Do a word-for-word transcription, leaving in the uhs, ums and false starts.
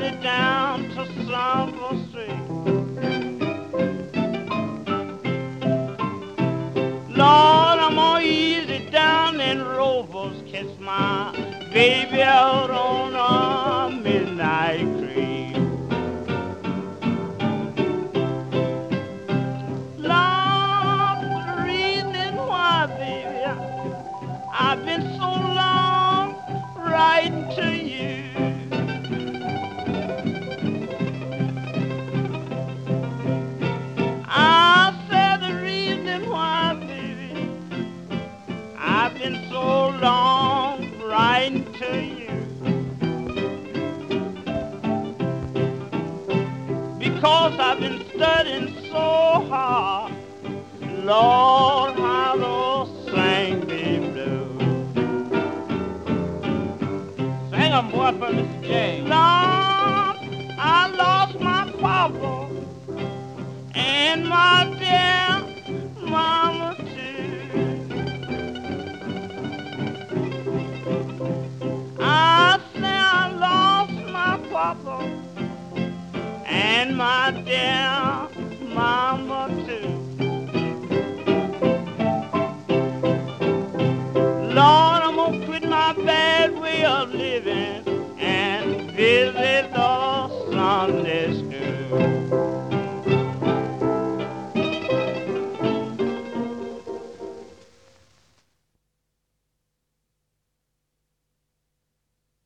easy down to Summer Street. Lord, I'm gonna easy down in Rovers, kiss my baby out on a midnight creek. Lord, the reason why, baby, I've been so long writing to you. I said the reason why, baby, I've been so long writing to you, because I've been studying so hard. Lord, how to sing the blues. Sing 'em, boy, for Mister James. Lord, I lost my papa and my dear mama too. I say I lost my papa and my dear mama too. Lord, I'm gonna quit my bad way of living